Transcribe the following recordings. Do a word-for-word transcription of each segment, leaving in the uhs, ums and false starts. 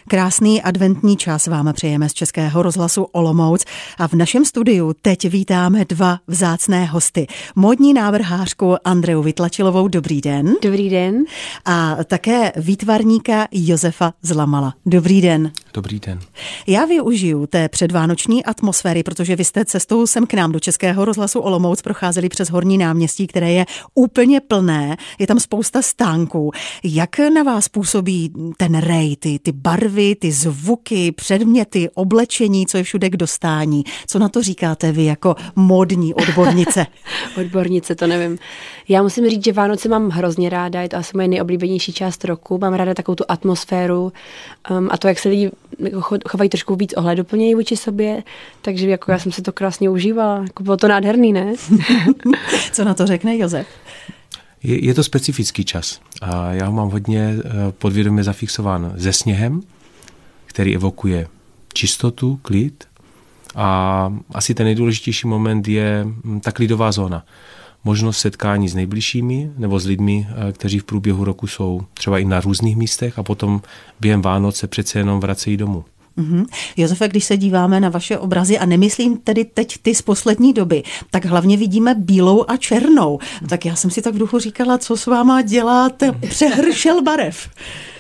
Krásný adventní čas vám přejeme z Českého rozhlasu Olomouc a v našem studiu teď vítáme dva vzácné hosty. Módní návrhářku Andreu Vytlačilovou, dobrý den. Dobrý den. A také výtvarníka Josefa Zlamala. Dobrý den. Dobrý den. Já využiju té předvánoční atmosféry, protože vy jste cestou sem k nám do Českého rozhlasu Olomouc procházeli přes Horní náměstí, které je úplně plné. Je tam spousta stánků. Jak na vás působí ten rej, ty, ty barvy, ty zvuky, předměty, oblečení, co je všude k dostání? Co na to říkáte vy jako módní odbornice? Odbornice, to nevím. Já musím říct, že Vánoce mám hrozně ráda, je to asi moje nejoblíbenější část roku. Mám ráda takovou tu atmosféru um, a to, jak se lidi chovají trošku víc ohleduplněji vůči sobě, takže jako já jsem se to krásně užívala. Jako bylo to nádherný, ne? Co na to řekne Josef? Je, je to specifický čas a já ho mám hodně podvědomě zafixován se sněhem, který evokuje čistotu, klid a asi ten nejdůležitější moment je ta klidová zóna. Možnost setkání s nejbližšími nebo s lidmi, kteří v průběhu roku jsou třeba i na různých místech a potom během Vánoc se přece jenom vracejí domů. Mm-hmm. Josefe, když se díváme na vaše obrazy, a nemyslím tedy teď ty z poslední doby, tak hlavně vidíme bílou a černou. Tak já jsem si tak v duchu říkala, co s váma děláte přehršel barev.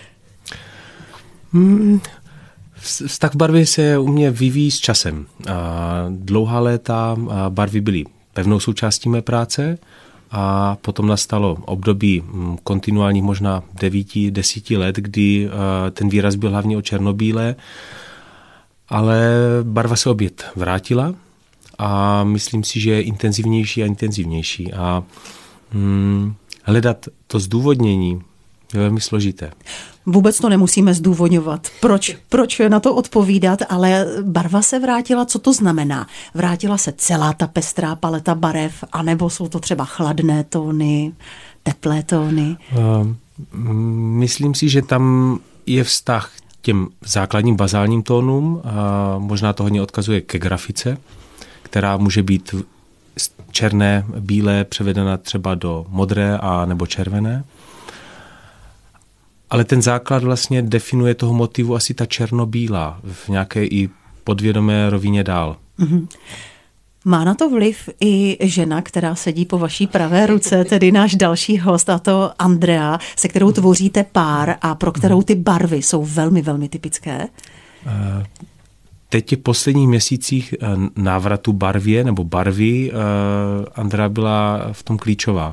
Hmm. Vztah barvy se u mě vyvíjí s časem. Dlouhá léta barvy byly pevnou součástí mé práce a potom nastalo období kontinuálních možná devíti, desíti let, kdy ten výraz byl hlavně o černobílé, ale barva se opět vrátila a myslím si, že je intenzivnější a intenzivnější a hmm, hledat to zdůvodnění je velmi složité. Vůbec to nemusíme zdůvodňovat. Proč, proč na to odpovídat, ale barva se vrátila, co to znamená? Vrátila se celá ta pestrá paleta barev, anebo jsou to třeba chladné tóny, teplé tóny? Uh, myslím si, že tam je vztah těm základním bazálním tónům, a možná to hodně odkazuje ke grafice, která může být černé, bílé, převedena třeba do modré a nebo červené. Ale ten základ vlastně definuje toho motivu asi ta černobílá v nějaké i podvědomé rovině dál. Mm-hmm. Má na to vliv i žena, která sedí po vaší pravé ruce, tedy náš další host, a to Andrea, se kterou tvoříte pár a pro kterou ty barvy jsou velmi, velmi typické? Teď v posledních měsících návratu barvě nebo barvy Andrea byla v tom klíčová.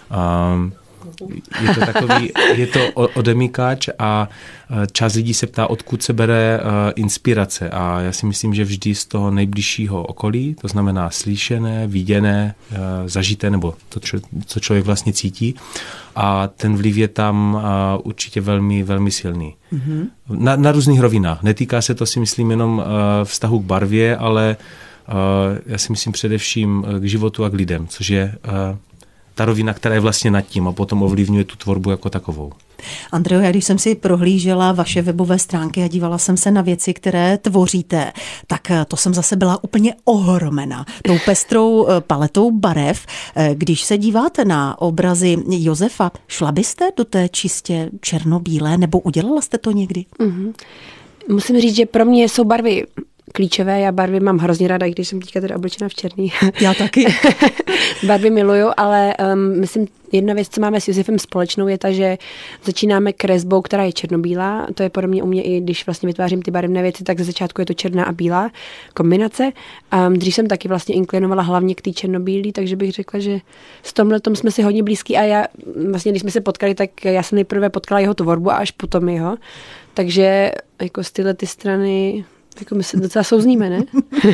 Je to takový, je to odemykač a část lidí se ptá, odkud se bere inspirace a já si myslím, že vždy z toho nejbližšího okolí, to znamená slyšené, viděné, zažité nebo to, co člověk vlastně cítí a ten vliv je tam určitě velmi, velmi silný. Mm-hmm. Na, na různých rovinách. Netýká se to, si myslím, jenom vztahu k barvě, ale já si myslím především k životu a k lidem, což je ta rovina, která je vlastně nad tím a potom ovlivňuje tu tvorbu jako takovou. Andreo, já když jsem si prohlížela vaše webové stránky a dívala jsem se na věci, které tvoříte, tak to jsem zase byla úplně ohromena tou pestrou paletou barev. Když se díváte na obrazy Josefa, šla byste do té čistě černobílé nebo udělala jste to někdy? Mm-hmm. Musím říct, že pro mě jsou barvy klíčové, já barvy mám hrozně ráda, i když jsem teďka teda oblečena v černý. Já taky. Barvy miluju, ale um, myslím, jedna věc, co máme s Josefem společnou, je ta, že začínáme kresbou, která je černobílá. To je podobně u mě, i když vlastně vytvářím ty barevné věci, tak ze začátku je to černá a bílá kombinace. Um, dřív jsem taky vlastně inklinovala hlavně k té černobílý, takže bych řekla, že s tomhletom jsme si hodně blízký a já vlastně, když jsme se potkali, tak já jsem nejprve potkala jeho tvorbu a až potom jeho. Takže jako z tyhle ty strany jako my se docela souzníme, ne?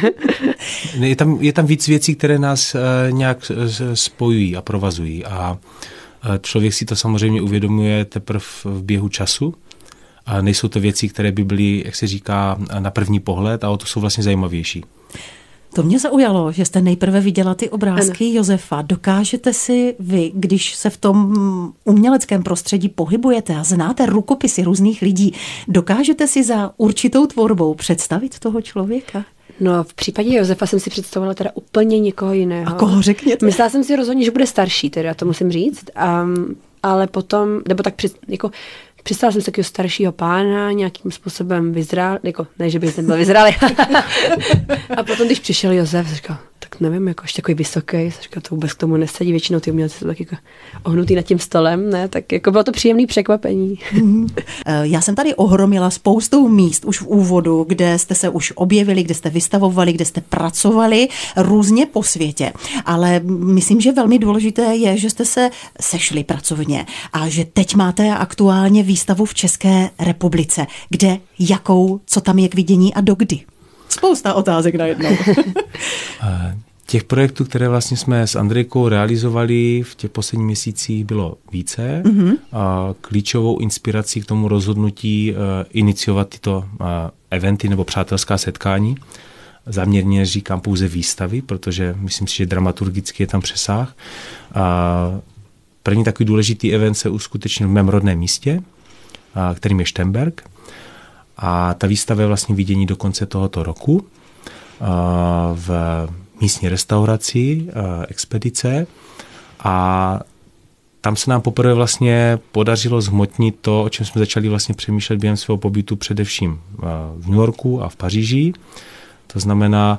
je, tam, je tam víc věcí, které nás uh, nějak spojují a provazují a uh, člověk si to samozřejmě uvědomuje teprve v běhu času a nejsou to věci, které by byly, jak se říká, na první pohled a o to jsou vlastně zajímavější. To mě zaujalo, že jste nejprve viděla ty obrázky ano. Josefa. Dokážete si vy, když se v tom uměleckém prostředí pohybujete a znáte rukopisy různých lidí, dokážete si za určitou tvorbou představit toho člověka? No, v případě Josefa jsem si představovala teda úplně někoho jiného. A koho řekněte? Myslela jsem si rozhodně, že bude starší, teda to musím říct, um, ale potom, nebo tak před, jako představila jsem se takového staršího pána, nějakým způsobem vyzrál, jako ne, že bych nebyl vyzrálý. A potom, když přišel Josef, říkal, tak nevím, jako ještě takový vysoký, říkal, to vůbec k tomu nesedí, většinou ty umělci jsou tak jako ohnutý nad tím stolem, ne, tak jako bylo to příjemné překvapení. Já jsem tady ohromila spoustou míst už v úvodu, kde jste se už objevili, kde jste vystavovali, kde jste pracovali různě po světě, ale myslím, že velmi důležité je, že jste se sešli pracovně a že teď máte aktuálně výstavu v České republice. Kde, jakou, co tam je k vidění a dokdy? Spousta otázek najednou. Těch projektů, které vlastně jsme s Andrejkou realizovali v těch posledních měsících, bylo více. Mm-hmm. A klíčovou inspirací k tomu rozhodnutí uh, iniciovat tyto uh, eventy nebo přátelská setkání. Záměrně říkám pouze výstavy, protože myslím si, že dramaturgicky je tam přesah. Uh, první takový důležitý event se uskutečnil v mém rodném místě, uh, kterým je Štemberk. A ta výstava je vlastně vidění do konce tohoto roku uh, v místní restauraci, expedice, a tam se nám poprvé vlastně podařilo zhmotnit to, o čem jsme začali vlastně přemýšlet během svého pobytu především v New Yorku a v Paříži. To znamená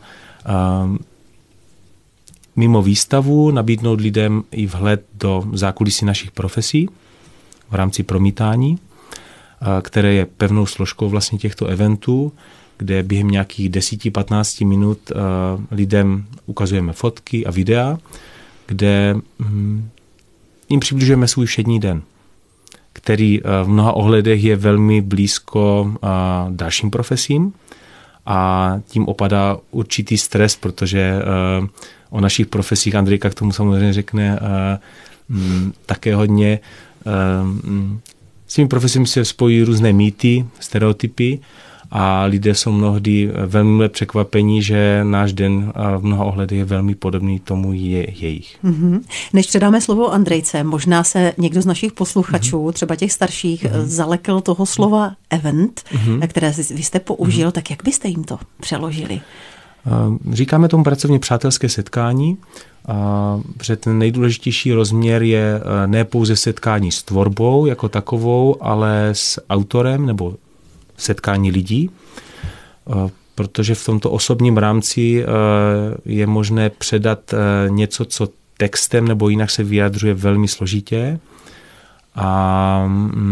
mimo výstavu nabídnout lidem i vhled do zákulisí našich profesí v rámci promítání, které je pevnou složkou vlastně těchto eventů, kde během nějakých deset až patnáct minut uh, lidem ukazujeme fotky a videa, kde um, jim přibližujeme svůj všední den, který uh, v mnoha ohledech je velmi blízko uh, dalším profesím, a tím opadá určitý stres, protože uh, o našich profesích Andrejka k tomu samozřejmě řekne uh, um, také hodně. Uh, um, s těmi profesemi se spojí různé mýty, stereotypy, a lidé jsou mnohdy velmi překvapení, že náš den v mnoha ohledech je velmi podobný tomu je, jejich. Mm-hmm. Než předáme slovo Andrejce, možná se někdo z našich posluchačů, mm-hmm. třeba těch starších, mm-hmm. zalekl toho slova event, mm-hmm. které vy jste použil, mm-hmm. tak jak byste jim to přeložili? Říkáme tomu pracovně přátelské setkání, protože ten nejdůležitější rozměr je ne pouze setkání s tvorbou jako takovou, ale s autorem nebo setkání lidí, protože v tomto osobním rámci je možné předat něco, co textem nebo jinak se vyjadřuje velmi složitě. A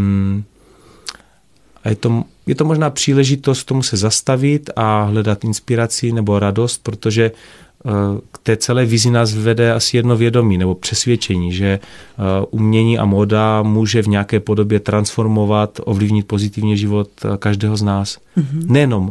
je to, je to možná příležitost k tomu se zastavit a hledat inspiraci nebo radost, protože k té celé vizi nás vede asi jedno vědomí nebo přesvědčení, že umění a móda může v nějaké podobě transformovat, ovlivnit pozitivně život každého z nás. Mm-hmm. Nejenom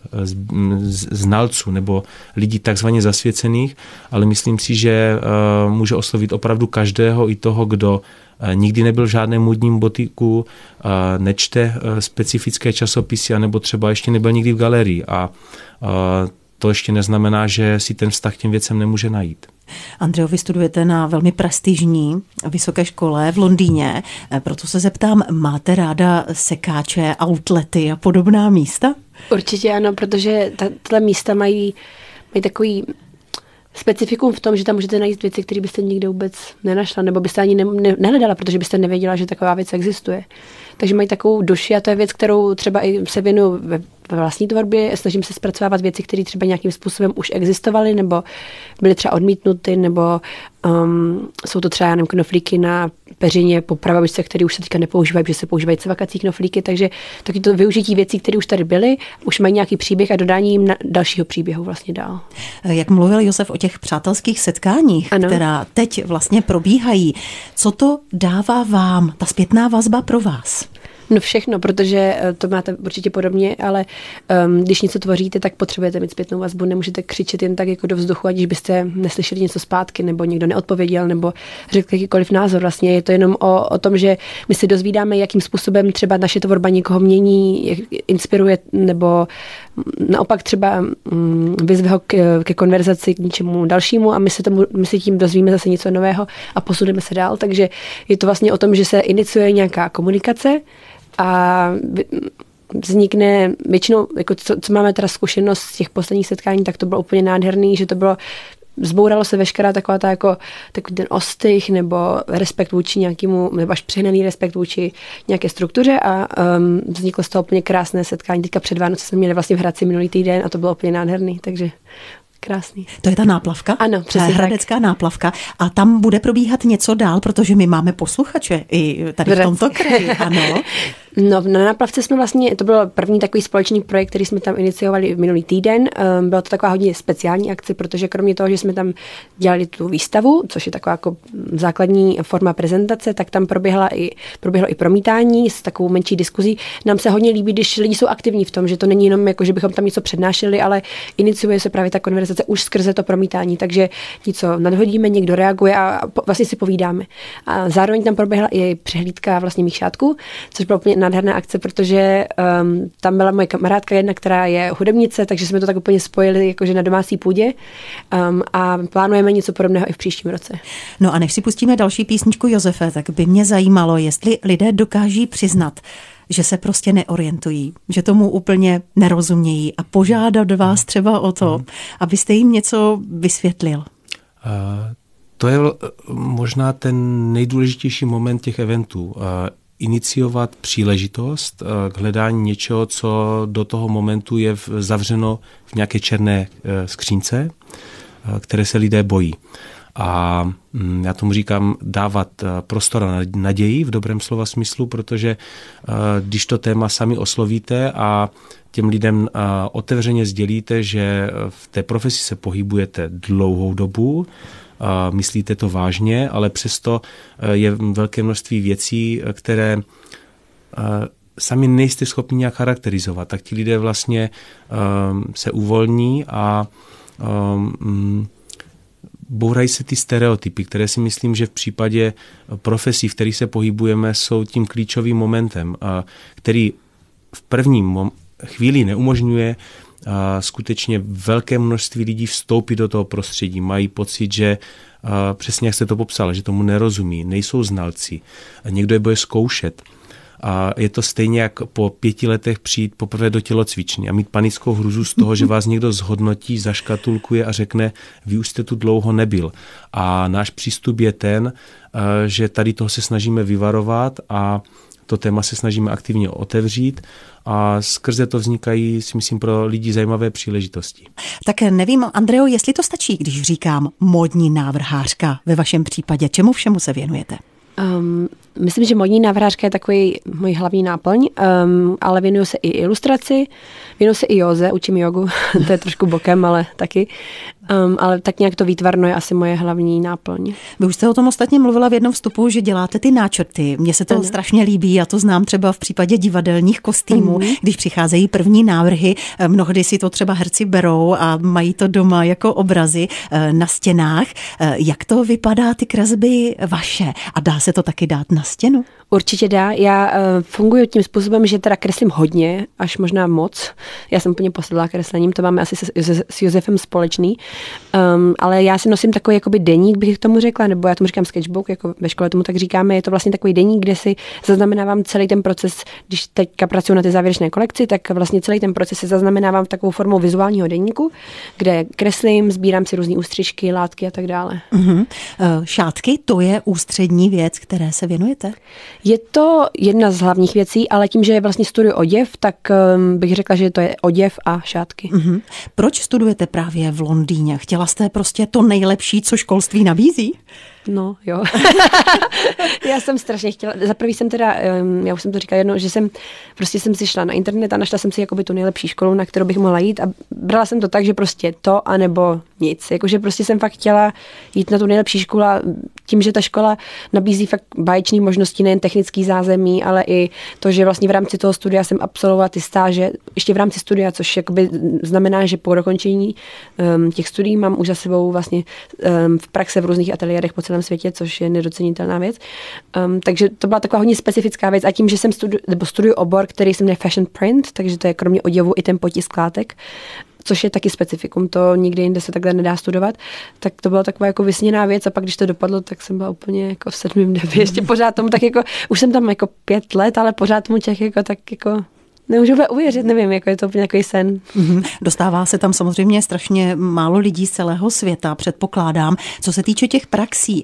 znalců nebo lidí takzvaně zasvěcených, ale myslím si, že může oslovit opravdu každého, i toho, kdo nikdy nebyl v žádném módním botiku, nečte specifické časopisy, anebo třeba ještě nebyl nikdy v galerii. A to ještě neznamená, že si ten vztah k těm věcem nemůže najít. Andreo, vy studujete na velmi prestižní vysoké škole v Londýně, proto se zeptám, máte ráda sekáče, outlety a podobná místa? Určitě ano, protože tato místa mají, mají takový specifikum v tom, že tam můžete najít věci, které byste nikdy vůbec nenašla, nebo byste ani ne, ne, nehledala, protože byste nevěděla, že taková věc existuje. Takže mají takovou duši a to je věc, kterou třeba i se věnuju ve, ve vlastní tvorbě. Snažím se zpracovávat věci, které třeba nějakým způsobem už existovaly, nebo byly třeba odmítnuty, nebo um, jsou to třeba jenom knoflíky na peřině po pravabičce, které už se teďka nepoužívají, protože se používají cvakací knoflíky, takže taky to využití věcí, které už tady byly, už mají nějaký příběh a dodání jim dalšího příběhu vlastně dál. Jak mluvil Josef o těch přátelských setkáních, ano, která teď vlastně probíhají, co to dává vám, ta zpětná vazba pro vás? No všechno, protože to máte určitě podobně, ale um, když něco tvoříte, tak potřebujete mít zpětnou vazbu, nemůžete křičet jen tak jako do vzduchu, aniž byste neslyšeli něco zpátky, nebo někdo neodpověděl, nebo řekl jakýkoliv názor. Vlastně je to jenom o, o tom, že my se dozvídáme, jakým způsobem třeba naše tvorba někoho mění, jak inspiruje, nebo naopak třeba um, vyzve ho k, ke konverzaci k něčemu dalšímu a my se, tomu, my se tím dozvíme zase něco nového a posuneme se dál. Takže je to vlastně o tom, že se iniciuje nějaká komunikace, a vznikne většinou, jako co, co máme teda zkušenost z těch posledních setkání, tak to bylo úplně nádherný, že to bylo zbouralo se veškerá taková ta jako takový ten ostych nebo respekt vůči nějakému, nebo až přehnaný respekt vůči nějaké struktuře a um, vzniklo z toho úplně krásné setkání. Teďka před Vánoce jsme měli vlastně v Hradci minulý týden a to bylo úplně nádherný, takže krásný. To je ta náplavka? Ano, přesně Hradecká tak. náplavka. A tam bude probíhat něco dál, protože my máme posluchače i tady v tomto kraji, ano. No, na náplavce jsme vlastně, to byl první takový společný projekt, který jsme tam iniciovali minulý týden. Um, byla to taková hodně speciální akce, protože kromě toho, že jsme tam dělali tu výstavu, což je taková jako základní forma prezentace, tak tam proběhla i, proběhlo i promítání s takovou menší diskuzí. Nám se hodně líbí, když lidi jsou aktivní v tom, že to není jenom jako, že bychom tam něco přednášeli, ale iniciuje se právě ta konverzace už skrze to promítání, takže něco nadhodíme, někdo reaguje a vlastně si povídáme. A zároveň tam proběhla i přehlídka vlastně mých šátků, což bylo úplně nádherná akce, protože um, tam byla moje kamarádka jedna, která je hudebnice, takže jsme to tak úplně spojili jakože na domácí půdě um, a plánujeme něco podobného i v příštím roce. No a než si pustíme další písničku Josefe, tak by mě zajímalo, jestli lidé dokáží přiznat, že se prostě neorientují, že tomu úplně nerozumějí a požádat vás třeba o to, abyste jim něco vysvětlil. Uh, to je možná ten nejdůležitější moment těch eventů. Uh, iniciovat příležitost k hledání něčeho, co do toho momentu je zavřeno v nějaké černé skřínce, které se lidé bojí. A já tomu říkám dávat prostor a naději v dobrém slova smyslu, protože když to téma sami oslovíte a těm lidem otevřeně sdělíte, že v té profesi se pohybujete dlouhou dobu, myslíte to vážně, ale přesto je velké množství věcí, které sami nejste schopni nějak charakterizovat, tak ti lidé vlastně se uvolní a bourají se ty stereotypy, které si myslím, že v případě profesí, v kterých se pohybujeme, jsou tím klíčovým momentem, který v prvním chvíli neumožňuje a skutečně velké množství lidí vstoupí do toho prostředí. Mají pocit, že a přesně jak jste to popsal, že tomu nerozumí, nejsou znalci. A někdo je bude zkoušet. A je to stejně jak po pěti letech přijít poprvé do tělocvičny a mít panickou hruzu z toho, že vás někdo zhodnotí, zaškatulkuje a řekne, vy už jste tu dlouho nebyl. A náš přístup je ten, že tady toho se snažíme vyvarovat a to téma se snažíme aktivně otevřít a skrze to vznikají, si myslím, pro lidi zajímavé příležitosti. Tak nevím, Andreo, jestli to stačí, když říkám módní návrhářka ve vašem případě. Čemu všemu se věnujete? Um, myslím, že módní návrhářka je takový můj hlavní náplň, um, ale věnuju se i ilustraci, věnuju se i józe, učím jogu, to je trošku bokem, ale taky. Um, ale tak nějak to výtvarno je asi moje hlavní náplň. Vy už jste o tom ostatně mluvila v jednom vstupu, že děláte ty náčrty. Mně se to ano. strašně líbí, já to znám třeba v případě divadelních kostýmů, mm-hmm. když přicházejí první návrhy, mnohdy si to třeba herci berou a mají to doma jako obrazy na stěnách. Jak to vypadá, ty kresby vaše? A dá se to taky dát na stěnu? Určitě dá. Já uh, funguji tím způsobem, že teda kreslím hodně, až možná moc. Já jsem úplně posedlá kreslením, to máme asi s, s Josefem společný. Um, ale já si nosím takový jakoby deník, bych k tomu řekla, nebo já tomu říkám sketchbook, jako ve škole tomu tak říkáme. Je to vlastně takový deník, kde si zaznamenávám celý ten proces, když teďka pracuji na té závěrečné kolekci, tak vlastně celý ten proces si zaznamenávám takovou formou vizuálního deníku, kde kreslím, sbírám si různé ústřižky, látky a tak dále. Uh-huh. Šátky, to je ústřední věc, které se věnujete? Je to jedna z hlavních věcí, ale tím, že je vlastně studuji oděv, tak um, bych řekla, že to je oděv a šátky. Uh-huh. Proč studujete právě v Londýně? Chtěla jste prostě to nejlepší, co školství nabízí? No, jo. Já jsem strašně chtěla, za prvý jsem teda, já už jsem to říkala jednou, že jsem, prostě jsem si šla na internet a našla jsem si jakoby tu nejlepší školu, na kterou bych mohla jít a brala jsem to tak, že prostě to anebo nic. Jakože prostě jsem fakt chtěla jít na tu nejlepší školu a tím, že ta škola nabízí fakt báječné možnosti, nejen technický zázemí, ale i to, že vlastně v rámci toho studia jsem absolvovala ty stáže, ještě v rámci studia, což jakoby znamená, že po dokončení um, těch studií mám už za sebou vlastně um, v praxe v různých ateliérech po celém světě, což je nedocenitelná věc. Um, takže to byla taková hodně specifická věc a tím, že jsem studuju, nebo studuju obor, který se jmenuje fashion print, takže to je kromě oděvu i ten potisk látek, což je taky specifikum, to nikdy jinde se takhle nedá studovat, tak to byla taková jako vysněná věc a pak když to dopadlo, tak jsem byla úplně jako v sedmém nebi, ještě pořád tomu tak jako, už jsem tam jako pět let, ale pořád tomu těch jako tak jako nemůžu uvěřit, nevím, jako je to úplně takový sen. Mm-hmm. Dostává se tam samozřejmě strašně málo lidí z celého světa, předpokládám. Co se týče těch praxí,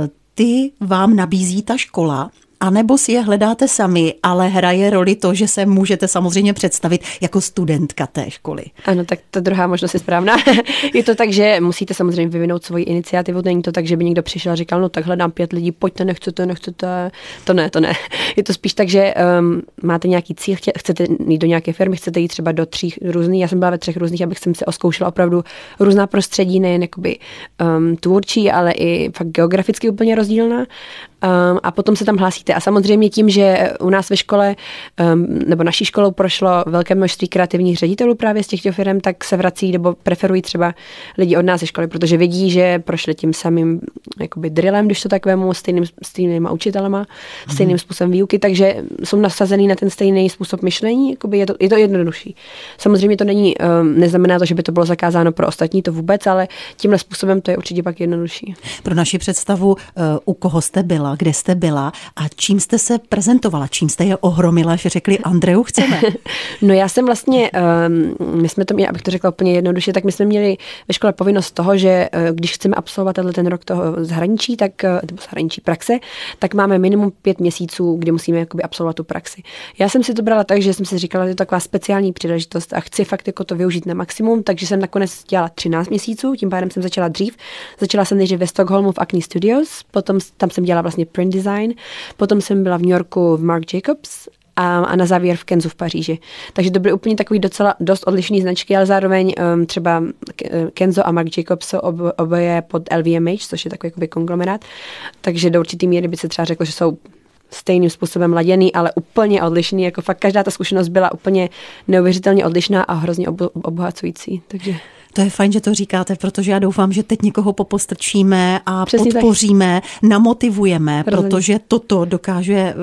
ty vám nabízí ta škola, anebo si je hledáte sami, ale hraje roli to, že se můžete samozřejmě představit jako studentka té školy. Ano, tak ta druhá možnost je správná. Je to tak, že musíte samozřejmě vyvinout svoji iniciativu, není to tak, že by někdo přišel a říkal, no tak hledám pět lidí, pojďte, nechcete, nechcete. To ne, to ne. Je to spíš tak, že um, máte nějaký cíl, chcete jít do nějaké firmy, chcete jít třeba do tří různých, já jsem byla ve třech různých, abych jsem se oskoušela opravdu různá prostředí, nejen jakoby um, tvůrčí, ale i fakt geograficky úplně rozdílná. Um, a potom se tam hlásíte. A samozřejmě tím, že u nás ve škole, um, nebo naší školou prošlo velké množství kreativních ředitelů právě z těchto firm, tak se vrací nebo preferují třeba lidi od nás ze školy, protože vědí, že prošli tím samým jakoby drillem, když to tak vemu, stejným, stejnýma učitelema, stejným mm. způsobem výuky, takže jsou nasazený na ten stejný způsob myšlení, jakoby je to, je to jednodušší. Samozřejmě to není, um, neznamená to, že by to bylo zakázáno pro ostatní, to vůbec, ale tímhle způsobem to je určitě pak jednodušší. Pro naši představu, uh, u koho jste byla, kde jste byla a čím jste se prezentovala, čím jste je ohromila, že řekli Andreu chceme? No já jsem vlastně, um, my jsme to měli, abych to řekla úplně jednoduše, tak my jsme měli ve škole povinnost toho, že uh, když chceme absolvovat ten rok toho zahraničí, tak, uh, nebo zahraničí praxe, tak máme minimum pět měsíců, kdy musíme jakoby absolvovat tu praxi. Já jsem si to brala tak, že jsem si říkala, že je to taková speciální příležitost a chci fakt jako to využít na maximum, takže jsem nakonec dělala třináct měsíců, tím pádem jsem začala dřív. Začala jsem nejdřív ve Stockholmu v Acne Studios, potom tam jsem dělala vlastně print design, potom jsem byla v New Yorku v Marc Jacobs a, a na závěr v Kenzu v Paříži. Takže to byly úplně takový docela dost odlišný značky, ale zároveň um, třeba Kenzo a Marc Jacobs jsou ob, oboje pod L V M H, což je takový jakoby konglomerát. Takže do určitý míry by se třeba řeklo, že jsou stejným způsobem laděný, ale úplně odlišný. Jako fakt každá ta zkušenost byla úplně neuvěřitelně odlišná a hrozně obo, obohacující. Takže to je fajn, že to říkáte, protože já doufám, že teď někoho popostrčíme a přesně podpoříme, tak. namotivujeme, Rozhodně. Protože toto dokáže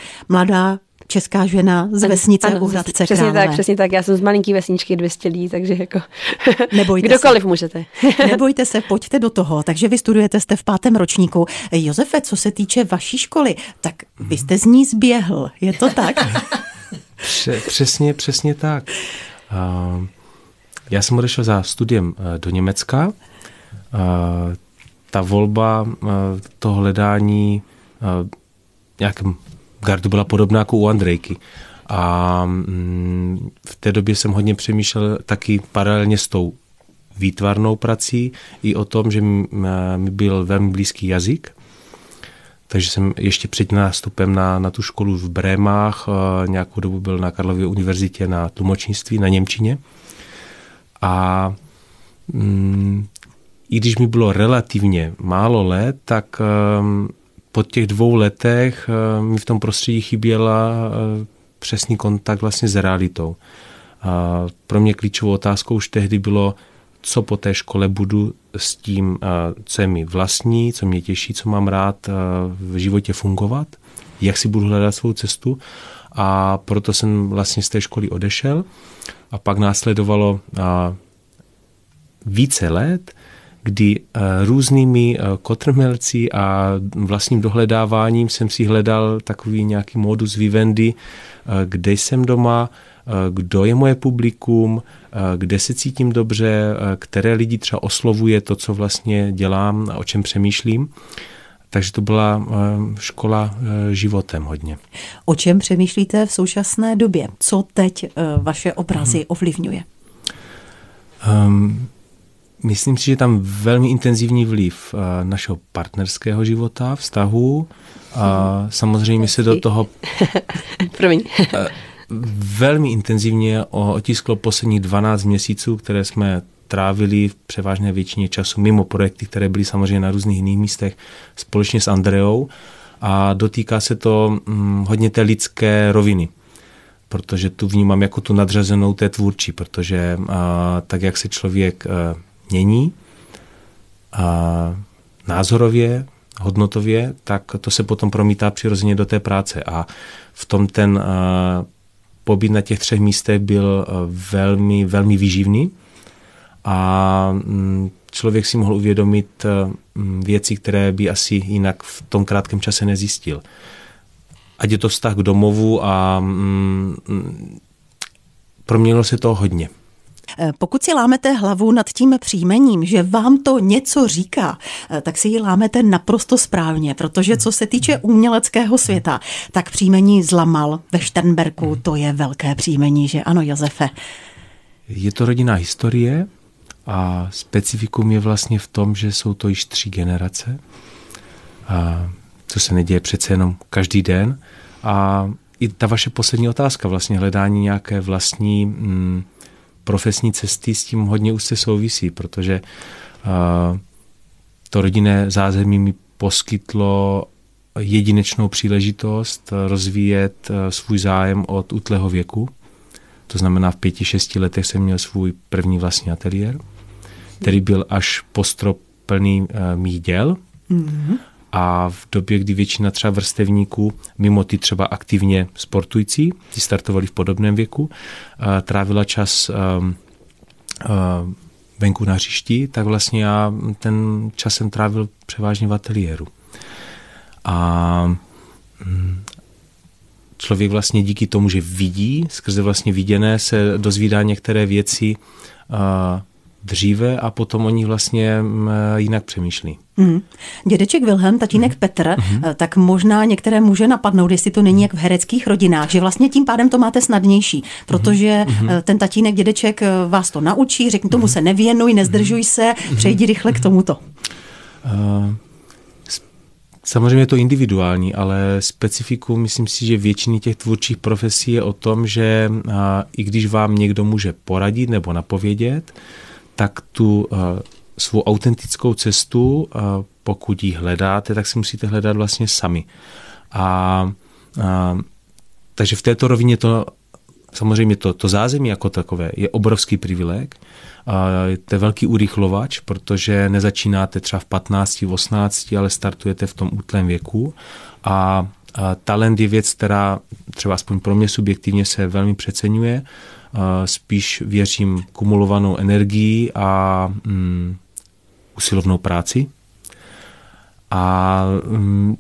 mladá česká žena z vesnice ano, u Hradce přesně Králové. tak, přesně tak. Já jsem z malinký vesničky dvě stě lidí, takže jako Nebojte kdokoliv se. můžete. Nebojte se, pojďte do toho. Takže vy studujete, jste v pátém ročníku. Josefe, co se týče vaší školy, tak vy jste z ní zběhl. Je to tak? Přesně, přesně tak. Uh, já jsem odešel za studiem do Německa. Uh, ta volba uh, toho hledání uh, nějakým gardu byla podobná jako u Andrejky. A mm, v té době jsem hodně přemýšlel taky paralelně s tou výtvarnou prací i o tom, že mi, mi byl velmi blízký jazyk. Takže jsem ještě před nástupem na, na tu školu v Brémách nějakou dobu byl na Karlově univerzitě na tlumočnictví, na němčině. A mm, i když mi bylo relativně málo let, tak um, po těch dvou letech uh, mi v tom prostředí chyběla uh, přesný kontakt vlastně s realitou. Uh, pro mě klíčovou otázkou už tehdy bylo, co po té škole budu s tím, uh, co je mi vlastní, co mě těší, co mám rád uh, v životě fungovat, jak si budu hledat svou cestu. A proto jsem vlastně z té školy odešel a pak následovalo uh, více let, kdy uh, různými uh, kotrmelci a vlastním dohledáváním jsem si hledal takový nějaký modus vivendi, uh, kde jsem doma, uh, kdo je moje publikum, uh, kde se cítím dobře, uh, které lidi třeba oslovuje to, co vlastně dělám a o čem přemýšlím. Takže to byla uh, škola uh, životem hodně. O čem přemýšlíte v současné době? Co teď uh, vaše obrazy hmm. ovlivňuje? Um, Myslím si, že tam velmi intenzivní vliv uh, našeho partnerského života, vztahu a samozřejmě se do toho Promiň. uh, velmi intenzivně otisklo posledních dvanáct měsíců, které jsme trávili v převážné většině času mimo projekty, které byly samozřejmě na různých jiných místech společně s Andreou a dotýká se to um, hodně té lidské roviny. Protože tu vnímám jako tu nadřazenou té tvůrčí, protože uh, tak, jak se člověk uh, mění a názorově, hodnotově, tak to se potom promítá přirozeně do té práce. A v tom ten uh, pobyt na těch třech místech byl uh, velmi, velmi výživný a um, člověk si mohl uvědomit uh, věci, které by asi jinak v tom krátkém čase nezjistil. Ať je to vztah k domovu a um, proměnilo se to hodně. Pokud si lámete hlavu nad tím příjmením, že vám to něco říká, tak si ji lámete naprosto správně, protože co se týče uměleckého světa, tak příjmení Zlamal ve Šternberku, to je velké příjmení, že ano, Josefe? Je to rodinná historie a specifikum je vlastně v tom, že jsou to již tři generace, a co se neděje přece jenom každý den. A i ta vaše poslední otázka, vlastně hledání nějaké vlastní mm, profesní cesty s tím hodně už se souvisí, protože uh, to rodinné zázemí mi poskytlo jedinečnou příležitost rozvíjet uh, svůj zájem od útlého věku. To znamená, v pěti, šesti letech jsem měl svůj první vlastní ateliér, který byl až po strop plný uh, mých děl. Mm-hmm. A v době, kdy většina třeba vrstevníků, mimo ty třeba aktivně sportující, ty startovali v podobném věku, trávila čas venku na hřišti, tak vlastně já ten čas jsem trávil převážně v ateliéru. A člověk vlastně díky tomu, že vidí, skrze vlastně viděné se dozvídá některé věci dříve a potom o nich vlastně jinak přemýšlí. Mm. Dědeček Vilhelm, tatínek mm. Petr, mm. tak možná některé může napadnout, jestli to není jak v hereckých rodinách, že vlastně tím pádem to máte snadnější, protože mm. ten tatínek, dědeček vás to naučí, řekne tomu se nevěnuj, nezdržuj se, přejdi rychle k tomuto. Uh, samozřejmě je to individuální, ale specifikum, myslím si, že většiny těch tvůrčích profesí je o tom, že uh, i když vám někdo může poradit nebo napovědět, tak tu uh, svou autentickou cestu, uh, pokud ji hledáte, tak si musíte hledat vlastně sami. A, uh, takže v této rovině to samozřejmě to, to zázemí jako takové je obrovský privileg. Uh, to je velký urychlovač, protože nezačínáte třeba v patnácti, osmnácti, ale startujete v tom útlém věku. A, a talent je věc, která třeba aspoň pro mě subjektivně se velmi přeceňuje. Uh, spíš věřím kumulovanou energii a mm, usilovnou práci. A mm,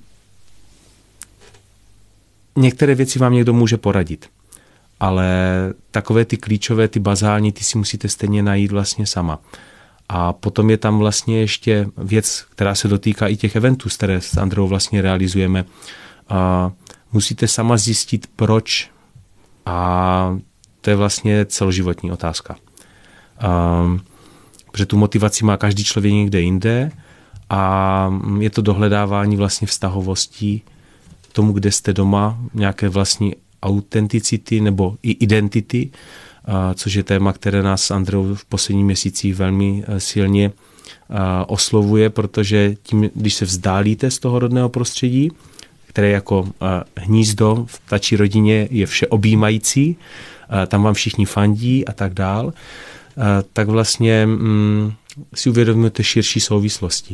některé věci vám někdo může poradit, ale takové ty klíčové, ty bazální, ty si musíte stejně najít vlastně sama. A potom je tam vlastně ještě věc, která se dotýká i těch eventů, které s Andreou vlastně realizujeme. Uh, musíte sama zjistit, proč, a to je vlastně celoživotní otázka. Um, protože tu motivaci má každý člověk někde jinde a je to dohledávání vlastně vztahovostí tomu, kde jste doma, nějaké vlastní autenticity nebo i identity, uh, což je téma, které nás s Andreou v posledních měsících velmi uh, silně uh, oslovuje, protože tím, když se vzdálíte z toho rodného prostředí, které jako uh, hnízdo v ptačí rodině je všeobjímající, tam vám všichni fandí a tak dál, tak vlastně mm, si uvědomujete širší souvislosti.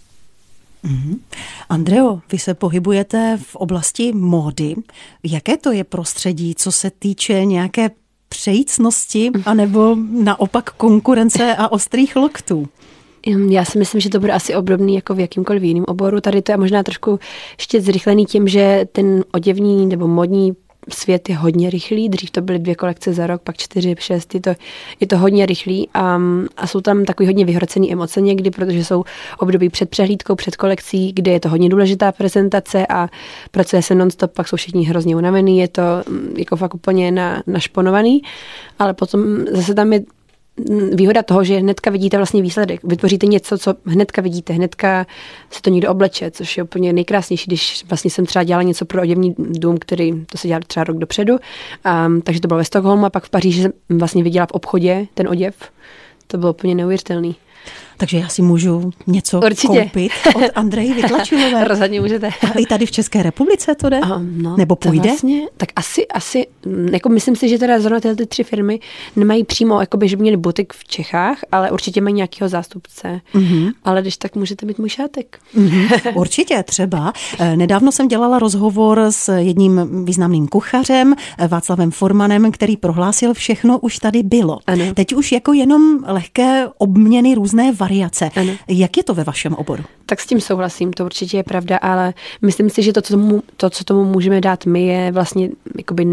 Mm-hmm. Andreo, vy se pohybujete v oblasti módy. Jaké to je prostředí, co se týče nějaké přejícnosti anebo naopak konkurence a ostrých loktů? Já si myslím, že to bude asi obdobný jako v jakýmkoliv jiném oboru. Tady to je možná trošku ještě zrychlený tím, že ten oděvní nebo modní svět je hodně rychlý, dřív to byly dvě kolekce za rok, pak čtyři, šest, je to, je to hodně rychlý a, a jsou tam takový hodně vyhrocený emoce někdy, protože jsou období před přehlídkou, před kolekcí, kde je to hodně důležitá prezentace a pracuje se non-stop, pak jsou všichni hrozně unavený, je to jako fakt úplně na, našponovaný, ale potom zase tam je výhoda toho, že hnedka vidíte vlastně výsledek. Vytvoříte něco, co hnedka vidíte, hnedka se to někdo obleče, což je úplně nejkrásnější, když vlastně jsem třeba dělala něco pro oděvní dům, který to se dělal třeba rok dopředu. Um, takže to bylo ve Stockholmu a pak v Paříži jsem vlastně viděla v obchodě ten oděv. To bylo úplně neuvěřitelný. Takže já si můžu něco Určitě. koupit od Andreji Vytlačilové. Rozhodně můžete. A i tady v České republice to jde? Um, no, Nebo půjde? Vlastně, tak asi, asi, jako myslím si, že teda zrovna tyhle ty tři firmy nemají přímo, jakoby, že by měli butik v Čechách, ale určitě mají nějakého zástupce. Mm-hmm. Ale když tak můžete mít můj šátek. Mm-hmm. Určitě, třeba. Nedávno jsem dělala rozhovor s jedním významným kuchařem, Václavem Formanem, který prohlásil, všechno už tady bylo. Ano. Teď už jako jenom lehké obměny, různé variace. Ano. Jak je to ve vašem oboru? Tak s tím souhlasím, to určitě je pravda, ale myslím si, že to, co tomu, to, co tomu můžeme dát my, je vlastně jakoby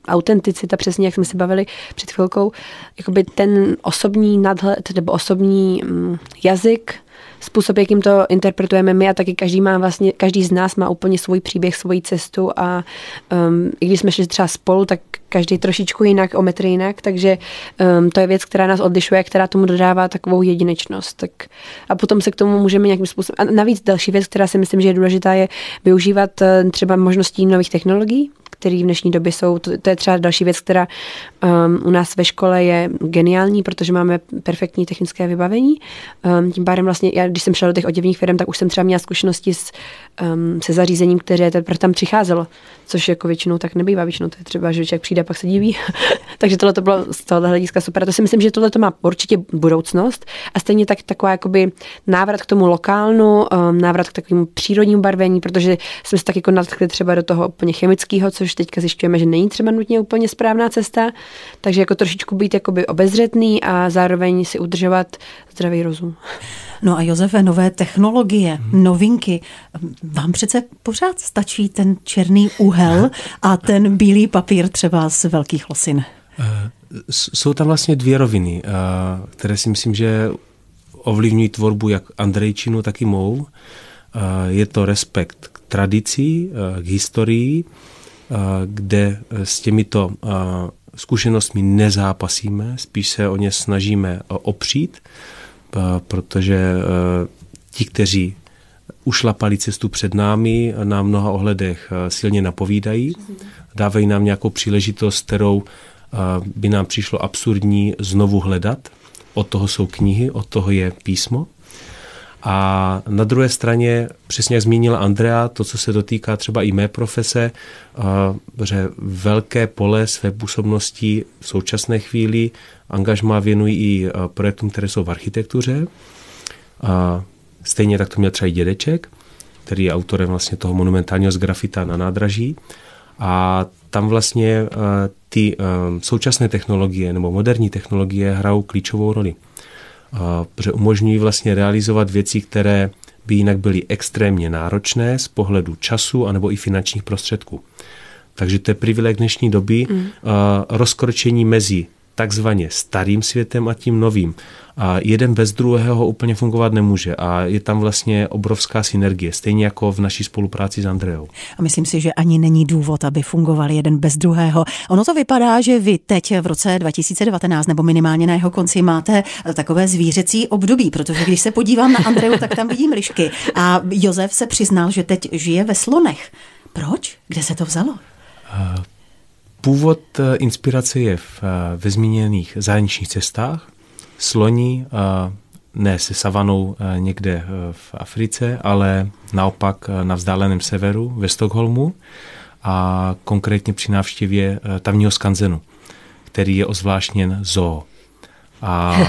autenticita, přesně jak jsme se bavili před chvilkou, jakoby ten osobní nadhled nebo osobní mm, jazyk, způsob, jakým to interpretujeme my a taky každý má vlastně, každý z nás má úplně svůj příběh, svoji cestu a um, i když jsme šli třeba spolu, tak každý trošičku jinak, o metr jinak, takže um, to je věc, která nás odlišuje, která tomu dodává takovou jedinečnost. Tak, a potom se k tomu můžeme nějakým způsobem... A navíc další věc, která si myslím, že je důležitá, je využívat uh, třeba možností nových technologií, které v dnešní době jsou. To, to je třeba další věc, která um, u nás ve škole je geniální, protože máme perfektní technické vybavení. Um, tím pádem vlastně, já, když jsem šla do těch oděvních firm, tak už jsem třeba měla zkušenosti s, um, se zařízením, které teprve tam přicházelo, což jako většinou tak nebývá. Většinou to je třeba, že člověk přijde a pak se diví. Takže tohle to bylo z tohohle hlediska super. A to si myslím, že tohle to má určitě budoucnost a stejně tak taková jakoby návrat k tomu lokálnu, um, návrat k takovému přírodnímu barvení, protože jsme se tak jako natkli třeba do toho úplně chemického, což teďka zjišťujeme, že není třeba nutně úplně správná cesta, takže jako trošičku být jakoby obezřetný a zároveň si udržovat zdravý rozum. No a Josefe, nové technologie, hmm. novinky, vám přece pořád stačí ten černý úhel a ten bílý papír třeba z Velkých Losin. Jsou tam vlastně dvě roviny, které si myslím, že ovlivňují tvorbu jak Andrejčinu, tak i mou. Je to respekt k tradici, k historii, kde s těmito zkušenostmi nezápasíme, spíš se o ně snažíme opřít, protože ti, kteří ušlapali cestu před námi, na mnoha ohledech silně napovídají, dávají nám nějakou příležitost, kterou by nám přišlo absurdní znovu hledat. Od toho jsou knihy, od toho je písmo. A na druhé straně, přesně jak zmínila Andrea, to, co se dotýká třeba i mé profese, že velké pole své působnosti v současné chvíli angažmá věnují i projektům, které jsou v architektuře. A stejně tak to měl třeba i dědeček, který je autorem vlastně toho monumentálního sgrafita na nádraží. A tam vlastně ty současné technologie nebo moderní technologie hrajou klíčovou roli. Protože umožňují vlastně realizovat věci, které by jinak byly extrémně náročné z pohledu času anebo i finančních prostředků. Takže to je privileg dnešní doby, mm. rozkročení mezi takzvaně starým světem a tím novým. A jeden bez druhého úplně fungovat nemůže a je tam vlastně obrovská synergie, stejně jako v naší spolupráci s Andreou. A myslím si, že ani není důvod, aby fungoval jeden bez druhého. Ono to vypadá, že vy teď v roce dva tisíce devatenáct nebo minimálně na jeho konci máte takové zvířecí období, protože když se podívám na Andreu, tak tam vidím lišky. A Josef se přiznal, že teď žije ve slonech. Proč? Kde se to vzalo? Uh... Původ inspirace je v, ve zmíněných zahraničních cestách. Sloni ne se savanou někde v Africe, ale naopak na vzdáleném severu ve Stockholmu a konkrétně při návštěvě tamního skanzenu, který je ozvláštněn zoo. A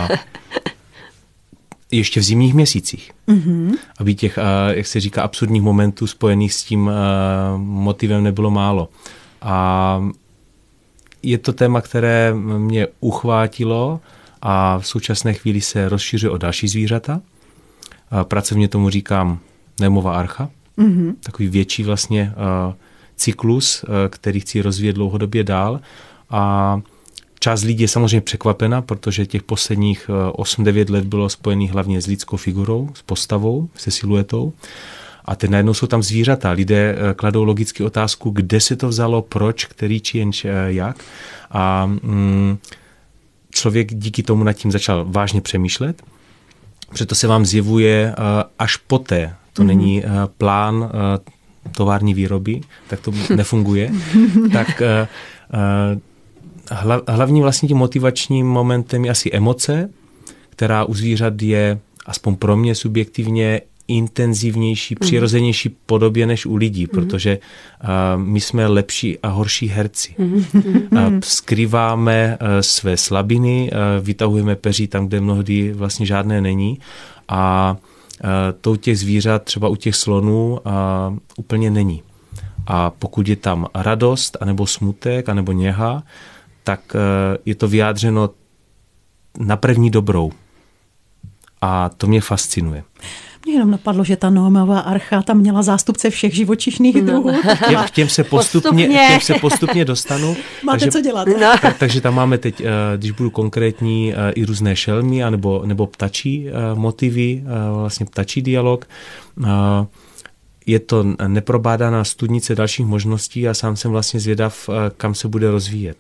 ještě v zimních měsících. Mm-hmm. Aby těch, jak se říká, absurdních momentů spojených s tím motivem nebylo málo. A je to téma, které mě uchvátilo a v současné chvíli se rozšiřuje o další zvířata. Pracovně tomu říkám Némova archa. Mm-hmm. Takový větší vlastně uh, cyklus, uh, který chci rozvíjet dlouhodobě dál. A část lidí je samozřejmě překvapena, protože těch posledních uh, osm devět let bylo spojených hlavně s lidskou figurou, s postavou, se siluetou. A teď najednou jsou tam zvířata. Lidé kladou logicky otázku, kde se to vzalo, proč, který, či jen jak. A mm, člověk díky tomu nad tím začal vážně přemýšlet. Proto se vám zjevuje uh, až poté. To mm-hmm. není uh, plán uh, tovární výroby, tak to nefunguje. tak uh, uh, hla, hlavním vlastně tím motivačním momentem je asi emoce, která u zvířat je, aspoň pro mě subjektivně, intenzivnější, přirozenější podobě než u lidí, mm. protože uh, my jsme lepší a horší herci. Mm. Uh, skrýváme uh, své slabiny, uh, vytahujeme peří tam, kde mnohdy vlastně žádné není a uh, to u těch zvířat, třeba u těch slonů, uh, úplně není. A pokud je tam radost, anebo smutek, anebo něha, tak uh, je to vyjádřeno na první dobrou. A to mě fascinuje. Mě jenom napadlo, že ta Noémova archa tam měla zástupce všech živočišných no. druhů. Těm, těm, se postupně, postupně. těm se postupně dostanu. Máte takže, co dělat. No. Tak, takže tam máme teď, když budu konkrétní, i různé šelmy, anebo, nebo ptačí motivy, vlastně ptačí dialog. Je to neprobádaná studnice dalších možností a sám jsem vlastně zvědav, kam se bude rozvíjet.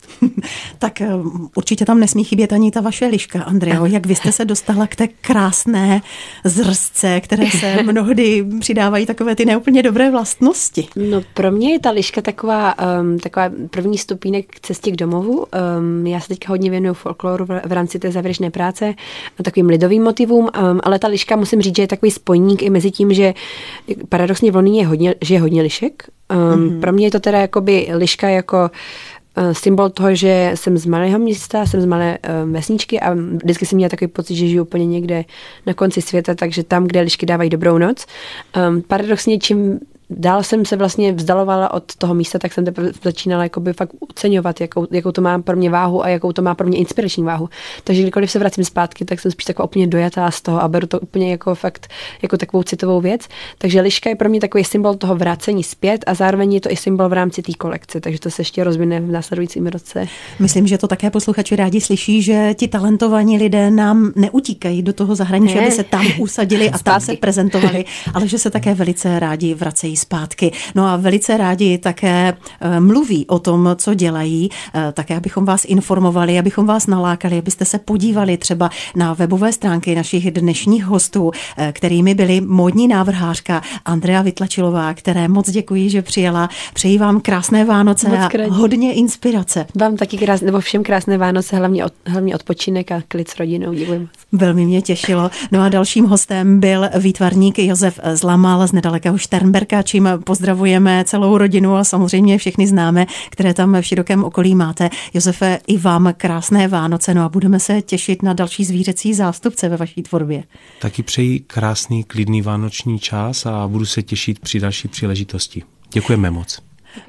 Tak určitě tam nesmí chybět ani ta vaše liška, Andreo. Jak vy jste se dostala k té krásné zrstce, které se mnohdy přidávají takové ty neúplně dobré vlastnosti? No pro mě je ta liška taková, um, taková první stupínek k cestě k domovu. Um, já se teďka hodně věnuju folkloru v, v rámci té závěrečné práce, takovým lidovým motivům, um, ale ta liška, musím říct, že je takový spojník i mezi tím, že paradoxně v Londýně je hodně, že je hodně lišek. Um, mm-hmm. Pro mě je to teda jakoby liška jako uh, symbol toho, že jsem z malého města, jsem z malé uh, vesničky a vždycky jsem měla takový pocit, že žiju úplně někde na konci světa, takže tam, kde lišky dávají dobrou noc. Um, paradoxně, čím dál jsem se vlastně vzdalovala od toho místa, tak jsem teprve začínala jakoby fakt oceňovat, jakou, jakou to má pro mě váhu a jakou to má pro mě inspirační váhu. Takže kdykoliv se vracím zpátky, tak jsem spíš taková úplně dojatá z toho a beru to úplně jako fakt jako takovou citovou věc. Takže liška je pro mě takový symbol toho vrácení zpět a zároveň je to i symbol v rámci té kolekce, takže to se ještě rozvine v následujícím roce. Myslím, že to také posluchači rádi slyší, že ti talentovaní lidé nám neutíkají do toho zahraničí, ne. aby se tam usadili a tam se prezentovali, ale že se také velice rádi vracejí zpátky. No a velice rádi také e, mluví o tom, co dělají, e, také abychom vás informovali, abychom vás nalákali, abyste se podívali třeba na webové stránky našich dnešních hostů, e, kterými byly módní návrhářka Andrea Vytlačilová, které moc děkuji, že přijela. Přeji vám krásné Vánoce moc a krát. hodně inspirace. Vám taky krásné, nebo všem krásné Vánoce, hlavně, od, hlavně odpočinek a klid s rodinou. Děkuji moc. Velmi mě těšilo. No a dalším hostem byl výtvarník Josef Zlamal z nedalekého Šternberka, čím pozdravujeme celou rodinu a samozřejmě všechny známé, které tam v širokém okolí máte. Josefe, i vám krásné Vánoce, no a budeme se těšit na další zvířecí zástupce ve vaší tvorbě. Taky přeji krásný, klidný vánoční čas a budu se těšit při další příležitosti. Děkujeme moc.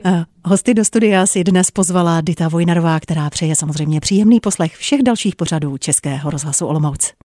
Hosty do studia si dnes pozvala Dita Vojnarová, která přeje samozřejmě příjemný poslech všech dalších pořadů Českého rozhlasu Olomouc.